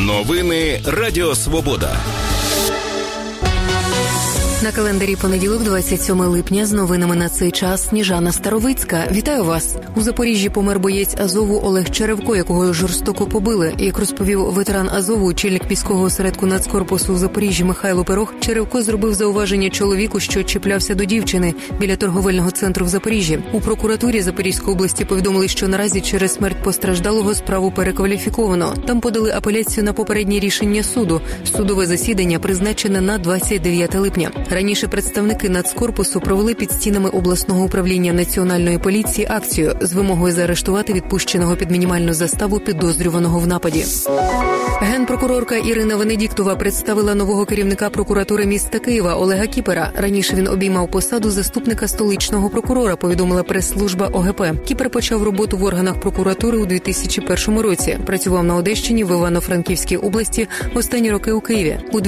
Новини Радіо Свобода. На календарі понеділок, 27 липня, з новинами на цей час Сніжана Старовицька. Вітаю вас! У Запоріжжі помер боєць Азову Олег Черевко, якого жорстоко побили. Як розповів ветеран Азову, очільник міського осередку Нацкорпусу у Запоріжжі Михайло Пирог, Черевко зробив зауваження чоловіку, що чіплявся до дівчини біля торговельного центру в Запоріжжі. У прокуратурі Запорізької області повідомили, що наразі через смерть постраждалого справу перекваліфіковано. Там подали апеляцію на попереднє рішення суду. Судове засідання призначене на 29 липня. Раніше представники Нацкорпусу провели під стінами обласного управління Національної поліції акцію з вимогою заарештувати відпущеного під мінімальну заставу підозрюваного в нападі. Генпрокурорка Ірина Венедіктова представила нового керівника прокуратури міста Києва Олега Кіпера. Раніше він обіймав посаду заступника столичного прокурора, повідомила прес-служба ОГП. Кіпер почав роботу в органах прокуратури у 2001 році. Працював на Одещині, в Івано-Франківській області, останні роки у Києві. У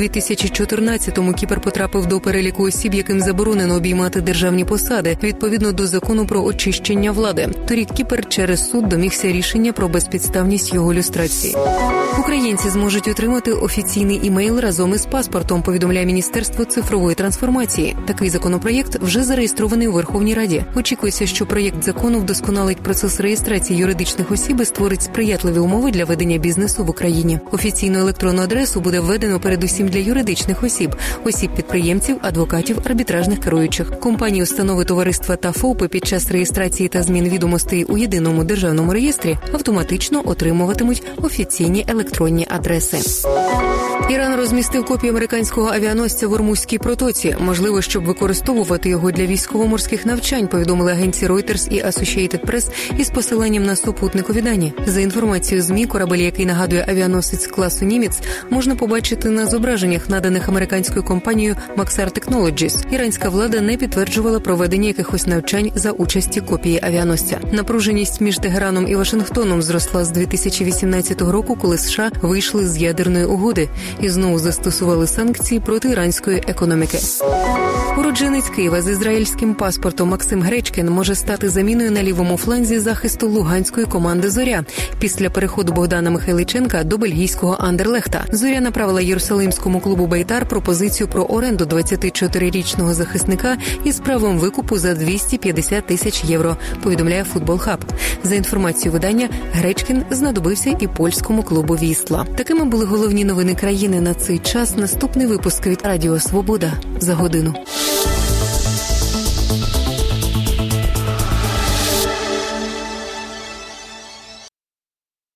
2014-му Кіпер потрапив до переліку осіб, яким заборонено обіймати державні посади, відповідно до закону про очищення влади. Торік Кіпер через суд домігся рішення про безпідставність його люстрації. Українці зможуть отримати офіційний імейл разом із паспортом, повідомляє Міністерство цифрової трансформації. Такий законопроєкт вже зареєстрований у Верховній Раді. Очікується, що проєкт закону вдосконалить процес реєстрації юридичних осіб і створить сприятливі умови для ведення бізнесу в Україні. Офіційну електронну адресу буде введено передусім для юридичних осіб-підприємців, адвокатів, арбітражних керуючих. Компанії, установи, товариства та ФОПи під час реєстрації та змін відомостей у єдиному державному реєстрі автоматично отримуватимуть офіційні електронні адреси. Іран розмістив копію американського авіаносця в Ормузькій протоці. Можливо, щоб використовувати його для військово-морських навчань, повідомили агенції Reuters і Associated Press із посиланням на супутникові дані. За інформацією ЗМІ, корабель, який нагадує авіаносець класу «Німець», можна побачити на зображеннях, наданих американською компанією Maxar Technologies. Іранська влада не підтверджувала проведення якихось навчань за участі копії авіаносця. Напруженість між Тегераном і Вашингтоном зросла з 2018 року, коли США вийшли з ядерної угоди і знову застосували санкції проти іранської економіки. Уродженець Києва з ізраїльським паспортом Максим Гречкін може стати заміною на лівому фланзі захисту луганської команди «Зоря» після переходу Богдана Михайличенка до бельгійського Андерлехта. «Зоря» направила єрусалимському клубу «Бейтар» пропозицію про оренду 24-річного захисника із правом викупу за 250 тисяч євро, повідомляє Футбол Хаб. За інформацією видання, Гречкін знадобився і польському клубу «Вісла». Такими були головні новини країни на цей час. Наступний випуск від Радіо Свобода за годину.